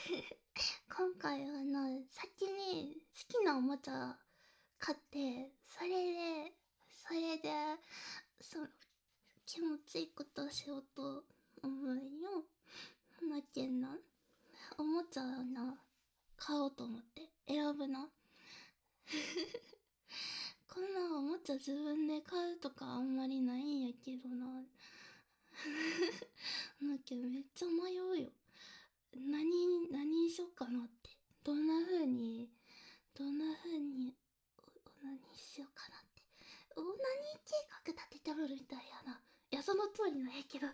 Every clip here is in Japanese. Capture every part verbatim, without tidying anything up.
今回はな、先に好きなおもちゃ買って、それで、それで、その、気持ちいいことをしようと思うよ。ほなけんな、おもちゃをな、買おうと思って選ぶな。こんなおもちゃ自分で買うとかあんまりないんやけどな。だけどめっちゃ迷うよ。何、何にしようかなって。どんな風に、どんな風に、お、何しようかなって。オナニー計画立ててるみたいやな。いや、その通りなんやけど。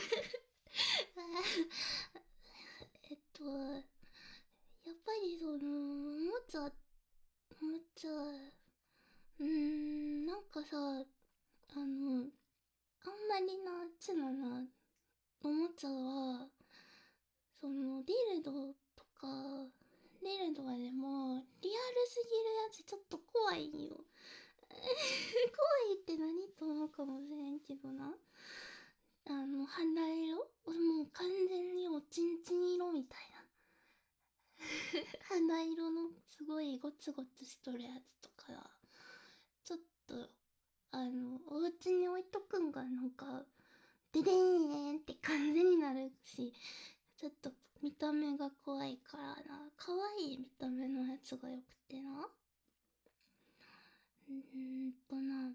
えっと、やっぱりその、おもちゃ、おもちゃ、うーん、なんかさ、あの、あんまりな、ちなな、おもちゃは、その、ディルドとか、ディルドはでも、リアルすぎるやつちょっと怖いんよ。怖いって何と思うかもしれんけどな。あの、肌色もう完全におちんちん色みたいな。肌色のすごいゴツゴツしとるやつとか、ちょっと、あの、お家に置いとくんがなんか、デデーンって感じになるし、ちょっと見た目が怖いからな。可愛い見た目のやつがよくてな。うーんとな、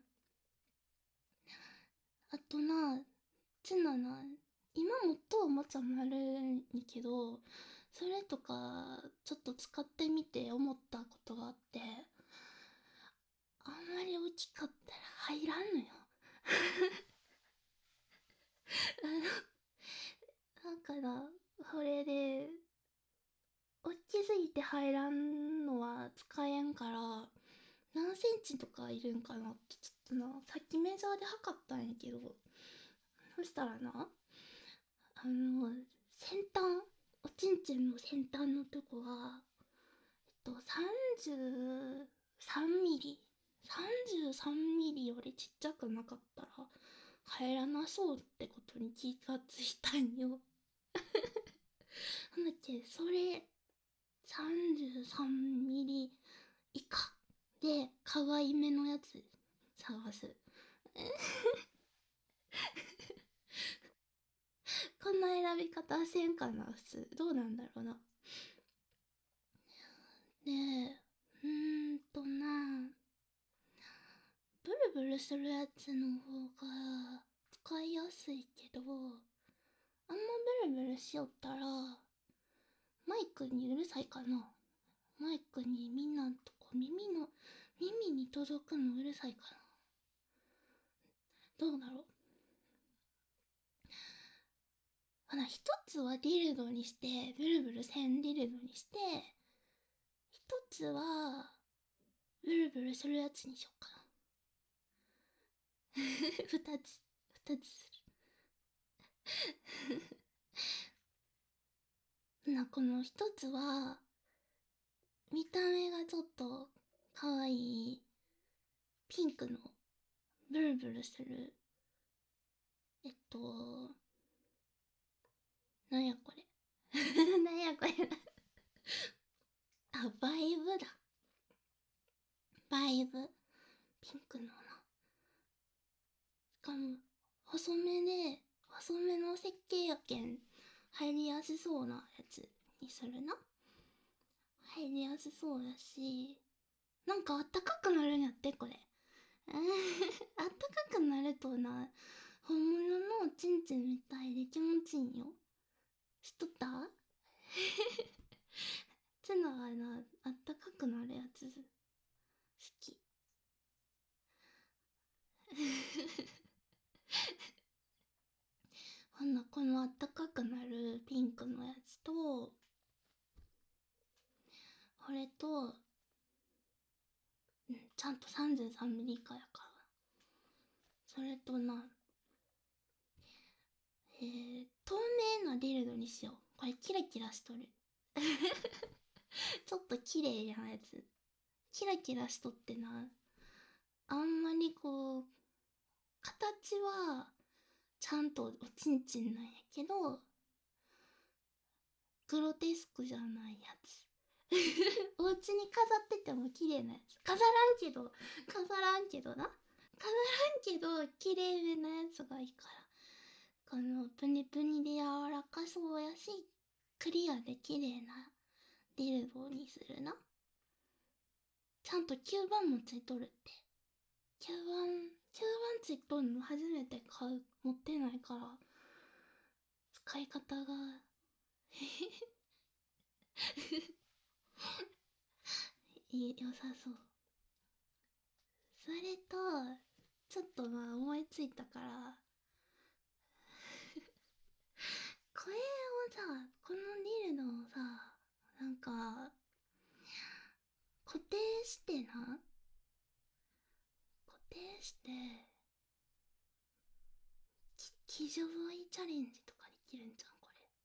あとな、ちなな、今もっとおもちゃもあるんやけど、それとかちょっと使ってみて思ったことがあって、あんまり大きかったら入らんのよ。だからこれで大きすぎて入らんのは使えんから、何センチとかいるんかなってちょっとな、さっきメジャーで測ったんやけど、そしたらな、あの、先端、おちんちんの先端のとこが、えっと、さんじゅうさんミリ。さんじゅうさんミリよりちっちゃくなかったら入らなそうってことに気がついたんよ。なんだっけ、それさんじゅうさんミリ以下で可愛めのやつ探す。こんな選び方せんかな、普通。どうなんだろうな。で、うーんとな、ブルブルするやつの方が使いやすいけど、あんまブルブルしよったら、マイクにうるさいかな。マイクにみんなとこ耳の、耳に届くのうるさいかな。どうだろう。ほな、一つはディルドにして、ブルブルせんディルドにして、一つは、ブルブルするやつにしようかな。二つ、二つする。な、この一つは、見た目がちょっと可愛いピンクのブルブルする、えっと、なんやこれ。なんやこれ。あ、バイブだ。バイブ。ピンクのな。しかも、細めで、細めの設計やけん、入りやすそうなやつにするな。入りやすそうやし、なんかあったかくなるんやって、これ。あったかくなるとな、本物のおちんちんみたいで気持ちいいんよ。知っとった？ツナがな、あったかくなるやつ好き。ほんな、このあったかくなるピンクのやつと、これと、うん、ちゃんとさんじゅうさんミリ以下やから。それとな、えー、透明なディルドにしよう。これキラキラしとる。ちょっと綺麗やなやつ。キラキラしとってな、あんまりこう、形はちゃんとおちんちんなんやけど、 グロテスクじゃないやつ。お家に飾ってても綺麗なやつ。飾らんけど、飾らんけどな。飾らんけど、綺麗めなやつがいいから。このプニプニで柔らかそうやし、クリアで綺麗なディルドにするな。ちゃんと吸盤もついとるって。吸盤、吸盤ついとんの初めて買う、持ってないから、使い方がい良さそう。それと、ちょっとまあ思いついたから、これをさ、このディルドをさ、なんか、固定してな、固定して、騎乗位チャレンジとかできるんじゃん、こ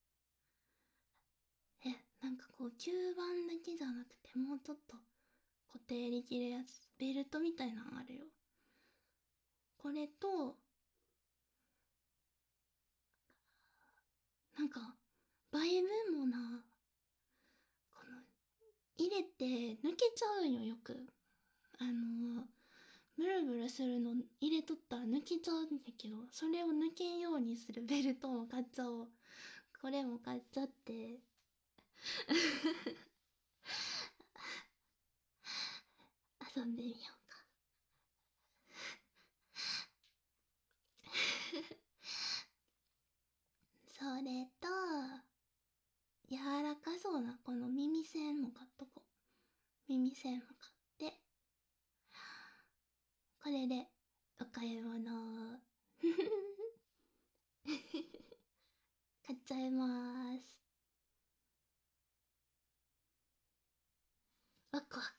れ。え、なんかこう、吸盤だけじゃなくて、もうちょっと固定できるやつ、ベルトみたいなのあるよ。これと、なんか、バイブもな、この、入れて抜けちゃうんよ、よく。あの、ブルブルするの入れとったら抜けちゃうんだけど、それを抜けんようにするベルトも買っちゃおう。これも買っちゃって。遊んでみようか。それと、柔らかそうなこの耳栓も買っとこう。耳栓も買って、これでお買い物買っちゃいまーす。ワクワ